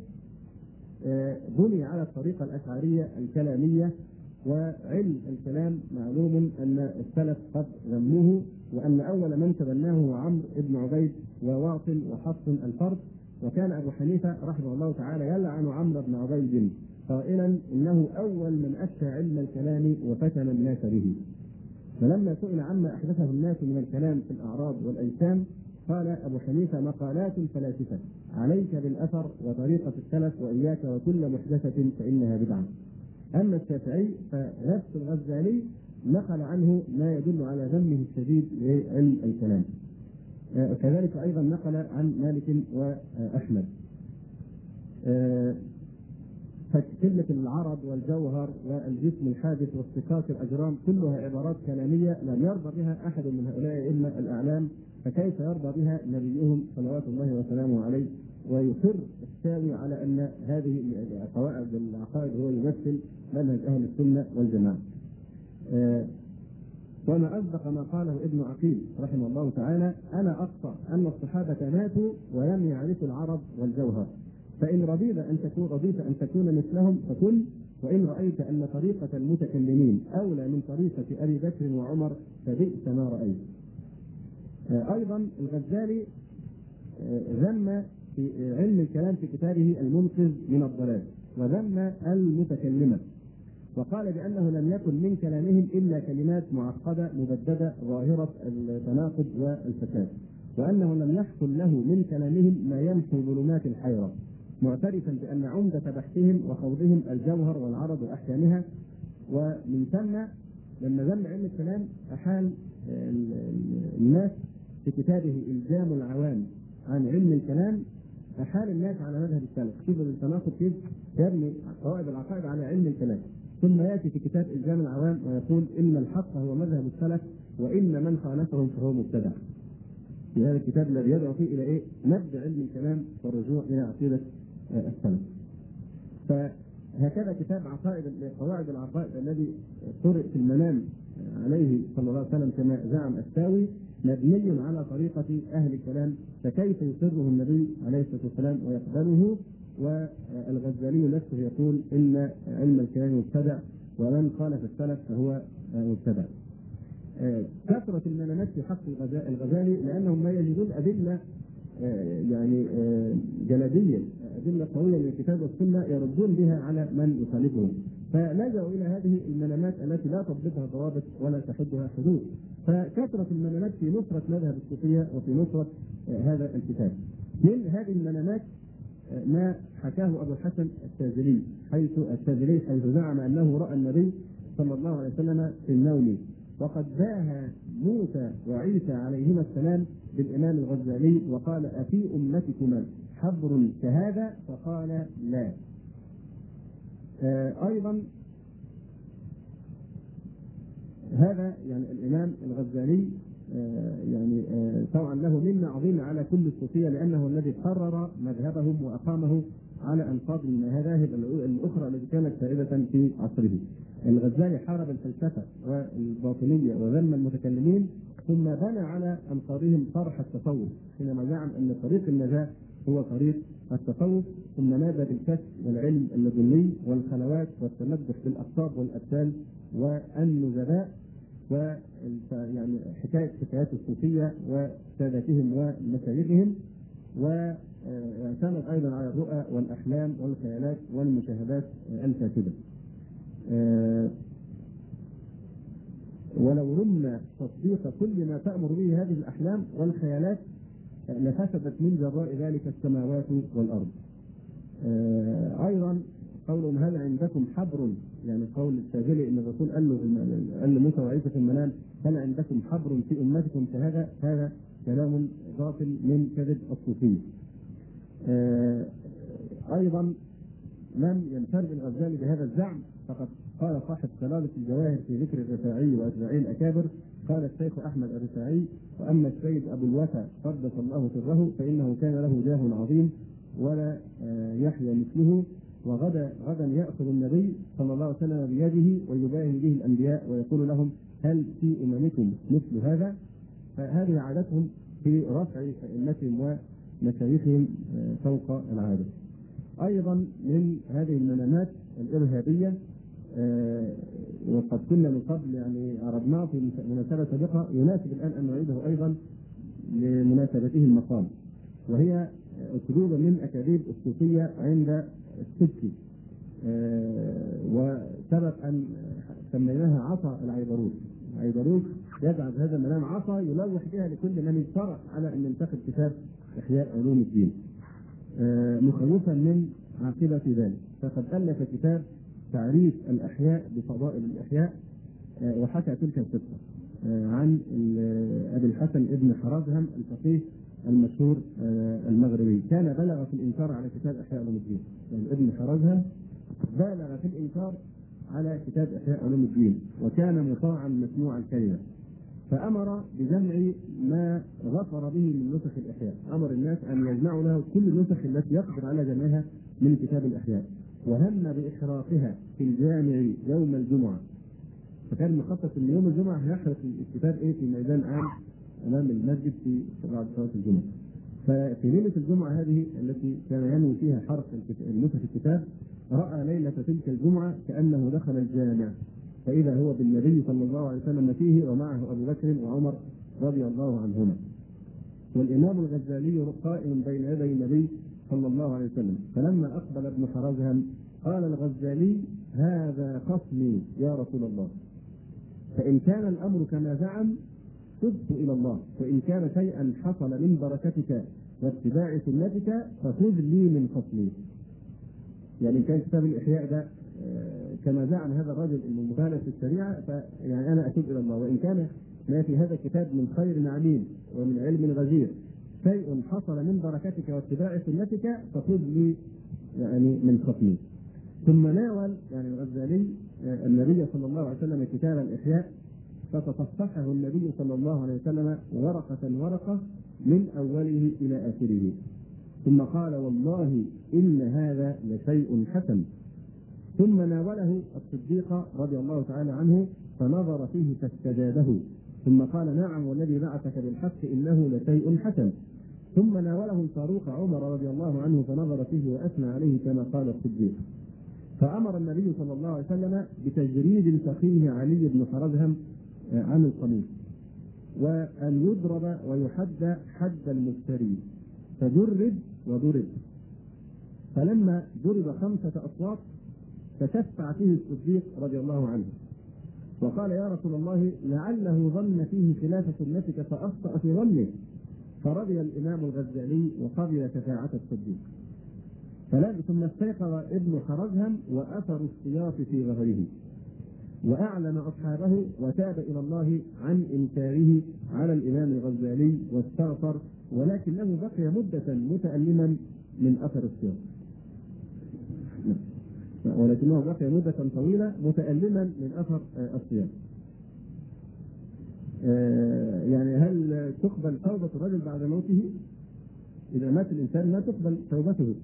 بني على الطريقة الأشعرية الكلامية، وعلم الكلام معلوم أن السلف قد ذموه، وأن أول من تبناه هو عمرو بن عبيد وواصل وحفص الفرد، وكان أبو حنيفة رحمه الله تعالى يلعن عمرو بن عبيد قائلا إنه أول من أفتى علم الكلام وفتن الناس به. فلما سئل عما أحدثه الناس من الكلام في الأعراض والأجسام قال أبو حنيفة مقالات فلاسفة، عليك بالأثر وطريقة السلف وإياك وكل محدثة فإنها بدعة. أما الشافعي فنفس الغزالي نقل عنه ما يدل على ذمه الشديد لعلم الكلام. كذلك أيضا نقل عن مالك وأحمد. فكلمة العرض والجوهر والجسم الحادث واصطكاك الأجرام كلها عبارات كلامية لم يرضى بها أحد من هؤلاء إلا الأعلام، فكيف يرضى بها نبيهم صلوات الله وسلامه عليه ويصر الساوي على أن هذه قواعد العقائد هو يمثل منهج أهل السنة والجماعة. وما أصدق ما قاله ابن عقيل رحمه الله تعالى: أنا أقطع أن الصحابة ماتوا ولم يعرفوا العرض والجوهر، فإن رضيت أن تكون مثلهم فكن، وإن رأيت أن طريقة المتكلمين أولى من طريقة أبي بكر وعمر فبئس ما رأيت. أيضا الغزالي ذم في علم الكلام في كتابه المنقذ من الضلال، وذم المتكلمة، وقال بأنه لم يكن من كلامهم إلا كلمات معقدة مبددة ظاهرة التناقض والفساد، وأنه لم يحصل له من كلامهم ما يمحو ظلمات الحيرة، معترفا بأن عمدة بحثهم وخوضهم الجوهر والعرض وأحكامها. ومن ثم لما ذم علم الكلام أحال الناس في كتابه إلزام العوام عن علم الكلام، أحال الناس على مذهب السلف. شوف التناقض كيف يبني قواعد العقائد على علم الكلام، ثم يأتي في كتاب إلزام العوام ويقول إن الحق هو مذهب السلف وإن من خالفهم فهو مبتدع. في هذا الكتاب الذي يدعو فيه إلى نبذ علم الكلام والرجوع إلى عقيدة السلف. فهكذا كتاب قواعد العقائد الذي قرئ في المنام عليه صلى الله عليه وسلم كما زعم الساوي مبني على طريقة أهل الكلام، فكيف يسره النبي عليه الصلاة والسلام ويقبله؟ والغزالي نفسه يقول إن علم الكلام مبتدع، ومن خالف السلف فهو مبتدع. كثرة المنامات في حق الغزالي لأنهم ما يجدون أدلة يعني جلديا أدلة قوية من الكتاب والسنة يردون بها على من يخالفهم، فلجأوا إلى هذه المنامات التي لا تضبطها ضوابط ولا تحدها حدود، فكثرت المنامات في نصرة مذهب الصوفية وفي نصرة هذا الكتاب. من هذه المنامات ما حكاه أبو الحسن الشاذلي حيث زعم أنه رأى النبي صلى الله عليه وسلم في النوم، وقد باهى موسى وعيسى عليهما السلام بالإمام الغزالي وقال: أفي أمتكما حبر كهذا؟ فقال: لا. أيضا هذا يعني الإمام الغزالي يعني طبعا له منة عظيمة على كل الصوفية، لأنه الذي قرر مذهبهم وأقامه على أنقاض المذاهب الأخرى التي كانت سائدة في عصره. الغزالي حارب الفلسفة والباطنية وذم المتكلمين، ثم بنى على أنقاضهم طرح التصوف حينما زعم أن طريق النجاة هو طريق التصوف، ثم نادى بالكشف والعلم اللدني والخلوات والتمدح بالأقطاب والأبدال والنزباء، ويعني حكايات الصوفية وسادتهم ومشايخهم، واعتمد أيضا على الرؤى والأحلام والخيالات والمشاهدات الفاسدة. ولو رمنا تصديق كل ما تأمر به هذه الأحلام والخيالات لفسدت من جراء ذلك السماوات والأرض. أيضا قولهم: هل عندكم حبر؟ يعني قول الشاذلي ان الرسول قال لموسى وعيسى في المنام: هل عندكم حبر في امتكم كهذا؟ هذا كلام باطل من كذب الصوفيه. ايضا لم ينفرد الغزالي بهذا الزعم، فقد قال صاحب سلالة الجواهر في ذكر الرفاعي واتباعه الاكابر، قال الشيخ احمد الرفاعي: واما السيد ابو الوفا قدس الله سره فانه كان له جاه عظيم ولا يحيى مثله، وغدا يأخذ النبي صلى الله عليه وسلم بيده ويباهي به الأنبياء ويقول لهم: هل في أممكم مثل هذا؟ فهذه عادتهم في رفع أئمتهم ومشايخهم فوق العادة. أيضا من هذه المنامات الإرهابية، وقد كنا من قبل يعني عرضناه في مناسبة سابقة، يناسب الآن أن نعيده أيضا لمناسبته المقام، وهي أسلوب من أكاذيب الصوفية عند السبكي، وسبب أن سميناها عصا العيدروس. العيدروس يجعل هذا المنام عصا يلوح بها لكل من اجترأ على أن ينتخب كتاب إحياء علوم الدين، مخوفا من عاقبة ذلك. فقد ألف كتاب تعريف الأحياء بفضائل الإحياء، وحكى تلك القصة عن أبي الحسن ابن حرزهم الفقيه المشهور المغربي، كان بلغ في الإنكار على كتاب إحياء علوم الدين. يعني ابن حرزهم بالغ في الإنكار على كتاب إحياء علوم الدين، وكان مطاعا مسموع الكلمة، فأمر بجمع ما غفر به من نسخ الإحياء. أمر الناس أن يجمعوا له كل النسخ التي يقدر على جمعها من كتاب الإحياء، وهم بإحراقها في الجامع يوم الجمعة. فكان مخطط ان يوم الجمعه هيحرق الكتاب في ميدان عام امام المسجد في بعد صلاه الجمعه. ففي ليله الجمعه هذه التي كان ينوي فيها حرق نسخ الكتاب، راى ليله تلك الجمعه كانه دخل الجامع، فاذا هو بالنبي صلى الله عليه وسلم فيه ومعه ابو بكر وعمر رضي الله عنهما، والامام الغزالي قائم بين يدي النبي صلى الله عليه وسلم. فلما اقبل ابن حرزهم قال الغزالي: هذا خصمي يا رسول الله، فإن كان الأمر كما زعم تبت إلى الله، وإن كان شيئا حصل من بركتك واتباع سنتك فخذ لي من خصمي. يعني إن كان كتاب الإحياء ده كما زعم هذا الرجل انه مخالف في الشريعه، فيعني انا اتوب الى الله، وان كان ما في هذا الكتاب من خير عليم ومن علم غزير شيء حصل من بركتك واتباع سنتك فخذ لي يعني من خصمي. ثم ناول يعني الغزالي النبي صلى الله عليه وسلم كتاب الإحياء، فتصفحه النبي صلى الله عليه وسلم ورقة من أوله إلى آخره، ثم قال: والله إن هذا لشيء حسن. ثم ناوله الصديق رضي الله تعالى عنه فنظر فيه فاستجابه، ثم قال: نعم والذي بعثك بالحق إنه لشيء حسن. ثم ناوله الفاروق عمر رضي الله عنه فنظر فيه وأثنى عليه كما قال الصديق. فأمر النبي صلى الله عليه وسلم بتجريد الفقيه علي بن حرزهم عن القميص، وأن يضرب ويحد حد المفتري، فجرد وضرب، فلما ضرب 5 أصوات تشفع فيه الصديق رضي الله عنه وقال: يا رسول الله لعله ظن فيه خلاف سنتك فأخطأ في ظنه، فرضي الإمام الغزالي وقبل شفاعة الصديق. ثم استيقظ ابن خرزهم وأثر السياط في ظهره وأعلم أصحابه وتاب إلى الله عن إنكاره على الإمام الغزالي واستغفر، ولكنه بقي مدة متألما من أثر السياط، ولكنه بقي مدة طويلة متألما من أثر الصيام. يعني هل تقبل توبة الرجل بعد موته؟ إذا مات الإنسان لا تقبل توبته.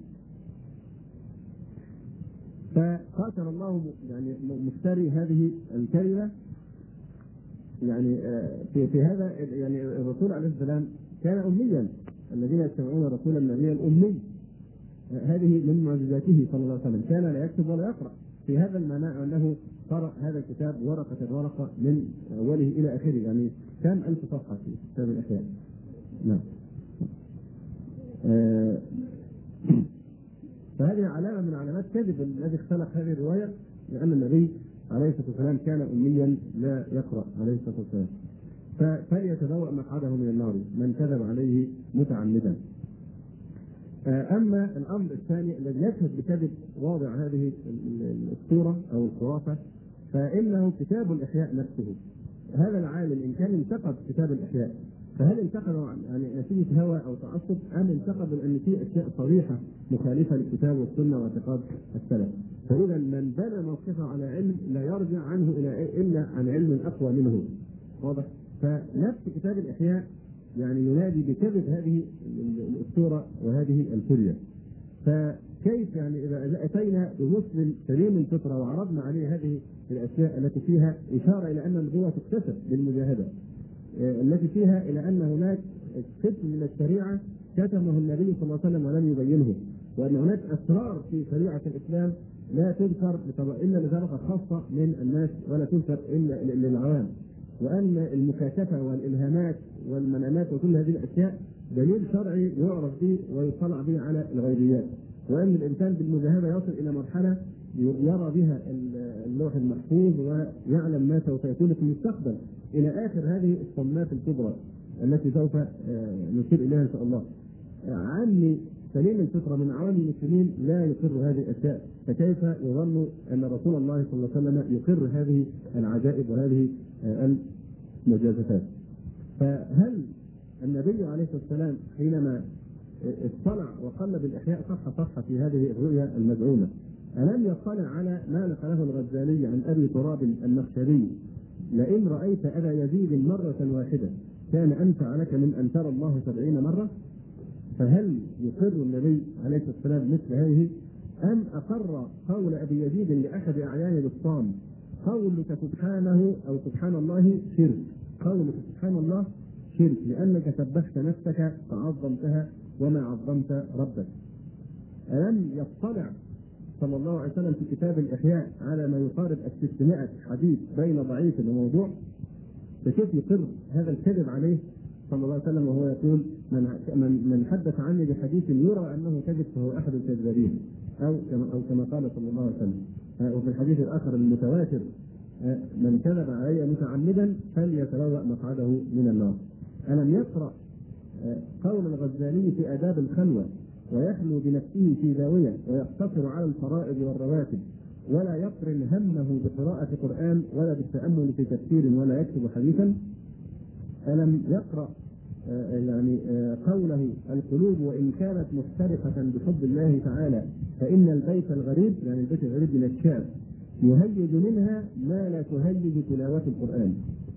فقاتل الله يعني مفتري هذه الكلمة. يعني في هذا يعني الرسول عليه السلام كان أميا، الذين يتبعون الرسول النبي الأمي، هذه من معجزاته صلى الله عليه وسلم، كان لا يكتب ولا يقرأ. في هذا المعنى أنه قرأ هذا الكتاب ورقة من أوله إلى آخره، يعني كم 1000 صفحة في كتاب الأحياء. نعم. فهذه علامة من علامات كذب الذي اختلق هذه الرواية، لأن النبي عليه الصلاة والسلام كان أميا لا يقرأ عليه الصلاة والسلام. فليتبوأ مقعده من النار من كذب عليه متعمدا. أما الأمر الثاني الذي يشهد بكذب واضع هذه الصورة أو الخرافة، فإنه كتاب الإحياء نفسه. هذا العالم إن كان انتقد كتاب الإحياء، فهل انتقدوا يعني نتيجة هوى أو تعصب، أم انتقدوا لأن فيه أشياء صريحة مخالفة للكتاب والسنة واعتقاد السلف؟ فإذا من بنى موقفه على علم لا يرجع عنه إلا عن علم أقوى منه. واضح؟ فنفس كتاب الإحياء يعني ينادي بكذب هذه الصورة وهذه الكلية. فكيف يعني إذا أتينا بمسلم سليم الفطرة وعرضنا عليه هذه الأشياء التي فيها إشارة إلى أن النبوة تكتسب بالمجاهدة، التي فيها إلى أن هناك قسم من الشريعة كتمه النبي صلى الله عليه وسلم ولم يبينه، وأن هناك أسرار في شريعة الإسلام لا تذكر إلا لطبقة خاصة من الناس ولا تذكر إلا للعوام، وأن المكاشفة والإلهامات والمنامات وكل هذه الأشياء دليل شرعي يعرف به ويطلع به على الغيبيات، وأن الإنسان بالمجاهدة يصل إلى مرحلة يرى بها اللوح المحفوظ ويعلم ما سوف يكون في المستقبل، إلى آخر هذه الصمات الكبرى التي سوف نشير إليها إن شاء الله. عامي سليم الفطرة من عوام المسلمين لا يقر هذه الأشياء، فكيف يظن أن رسول الله صلى الله عليه وسلم يقر هذه العجائب وهذه المجازفات؟ فهل النبي عليه الصلاة والسلام حينما اطلع وقلب الإحياء صفحة في هذه الرؤيا المزعومة ألم يطلع على ما نقله الغزالي عن أبي تراب النخشبي: لئن رأيت أبا يزيد مرة واحدة كان أنفع لك من أن ترى الله 70 مرة؟ فهل يقر النبي عليه الصلاة والسلام مثل هذه، أم أقر قول أبي يزيد لأحد أعيان الإسلام: قولك سبحانه أو سبحان الله شرك، قولك سبحان الله شرك لأنك سبحت نفسك فعظمتها وما عظمت ربك؟ ألم يطلع صلى الله عليه وسلم في كتاب الإحياء على ما يقارب 600 حديث بين ضعيف وموضوع؟ فكيف يقر هذا الكذب عليه صلى الله عليه وسلم وهو يقول: من حدث عني بحديث يرى أنه كذب فهو أحد الكذابين، أو كما قال صلى الله عليه وسلم. وفي الحديث الآخر المتواتر: من كذب علي متعمدا فليتبوأ مقعده من النار. ألم يقرأ قول الغزالي في آداب الخلوة ويخلو بنفسه في زاوية ويقتصر على الفرائض والرواتب ولا يقرن همه بقراءة قرآن ولا بالتأمل في تفسير ولا يكتب حديثا؟ ألم يقرأ يعني قوله: القلوب وإن كانت محترقة بحب الله تعالى فإن البيت الغريب، يعني البيت الغريب من الشام، يهيج منها ما لا تهيج تلاوة القرآن.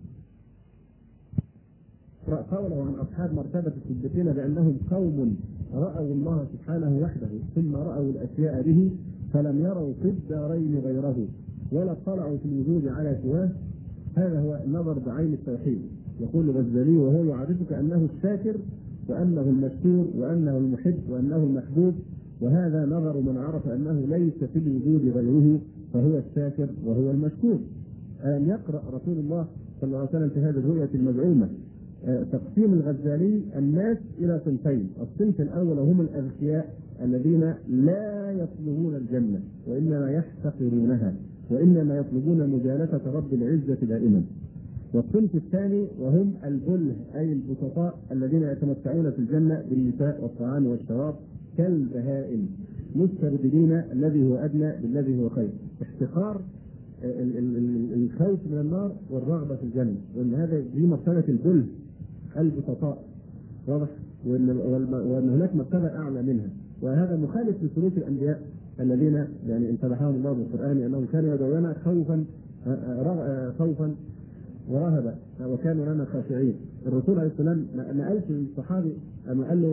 قوله عن أصحاب مرتبة الصديقين بأنهم قوم رأوا الله سبحانه وحده ثم رأوا الأشياء به فلم يروا في الدارين غيره ولا اطلعوا في الوجود على سواه. هذا هو النظر بعين التوحيد. يقول الغزالي وهو يعرفك أنه الشاكر وأنه المشكور وأنه المحب وأنه المحبوب، وهذا نظر من عرف أنه ليس في الوجود غيره فهو الشاكر وهو المشكور. أن يقرأ رسول الله صلى الله عليه وسلم في هذه الرؤية المزعومة تقسيم الغزالي الناس إلى صنفين. الصنف الأول هم الأذكياء الذين لا يطلبون الجنة وإنما يحتقرونها وإنما يطلبون مجالسة رب العزة دائما. والصنف الثاني وهم البله أي البسطاء الذين يتمتعون في الجنة بالنساء والطعام والشراب كالبهائم مستبدلين الذي هو أدنى بالذي هو خير. احتقار الخوف من النار والرغبة في الجنة، وأن هذا دي مرتبة البله البسطاء، واضح؟ وأن هناك مرتبة أعلى منها، وهذا مخالف لسلوك الأنبياء الذين يعني امتدحهم الله بالقرآن أنهم كانوا يدعون خوفا ورهبا وكانوا لنا خاشعين. الرسول عليه السلام ما قالش للصحابي أما قال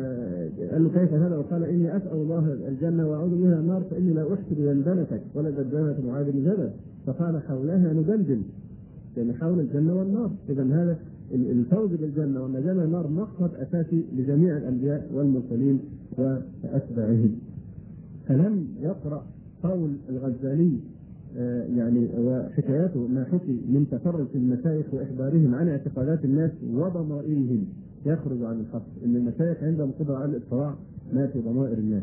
له كيف هذا؟ وقال إني أسأل الله الجنة وأعوذ بها النار فإني لا أحسن دندنتك ولا دندنة معاذ بن جبل، فقال حولها ندندن، يعني حول الجنة والنار. إذا هذا الفوز بالجنة والنجاة من النار مقصد أساسي لجميع الأنبياء والمرسلين وأتباعهم. فلم يقرأ قول الغزالي يعني وحكاياته ما حكي من تفرد المشايخ وإخبارهم عن اعتقادات الناس وضمائرهم يخرج عن الحق، إن المشايخ عندهم قدرة على الاطلاع ما في ضمائر الناس.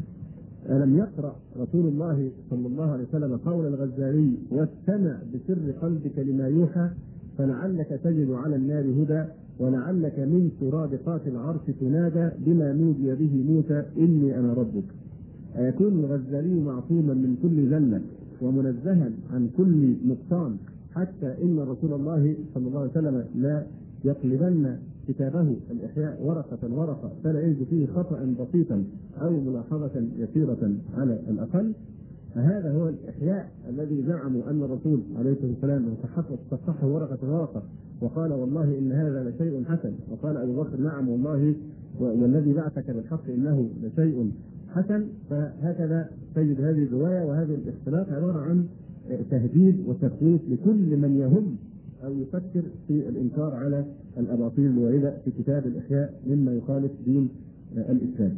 ألم يقرأ رسول الله صلى الله عليه وسلم قول الغزالي واستمع بسر قلبك لما يوحى فلعلك تجد على النار هدى ولعلك من سرادقات العرش تنادى بما نودي به موسى إني أنا ربك. أيكون الغزالي معصوما من كل زلة ومنزها عن كل نقصان حتى إن رسول الله صلى الله عليه وسلم لا يقلبن كتابه الإحياء ورقة فلا يجد فيه خطأ بسيطا أو ملاحظة يسيرة على الأقل؟ فهذا هو الإحياء الذي زعموا أن الرسول عليه الصلاة والسلام تصحح ورقة وقال والله إن هذا لشيء حسن، وقال أبو بكر نعم والله والذي بعثك بالحق إنه لشيء حسن. فهكذا تجد هذه الرواية وهذه الاختلاف عبارة عن تهديد وتخويف لكل من يهم أو يفكر في الإنكار على الأباطيل الواردة في كتاب الإحياء مما يخالف دين الإسلام.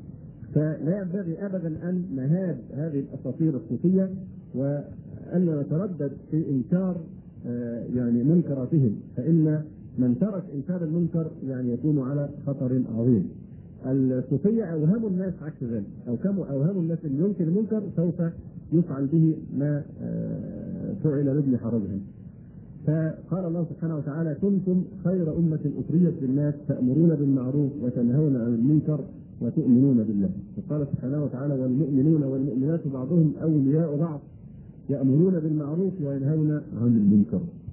فلا ينبغي أبدا أن نهاب هذه الأساطير الصوفية وأن نتردد في إنكار يعني منكراتهم، فإن من ترك إنكار المنكر يعني يكون على خطر عظيم. الصوفية أوهموا الناس عكس ذلك، أو كانوا أوهموا الناس أن ينكر المنكر سوف يفعل به ما فعل لابن حرزهم. فقال الله سبحانه وتعالى كنتم خير أمة أخرجت للناس تأمرون بالمعروف وتنهون عن المنكر وتؤمنون بالله. وقال سبحانه وتعالى والمؤمنون والمؤمنات بعضهم أولياء بعض يأمرون بالمعروف وينهون عن المنكر.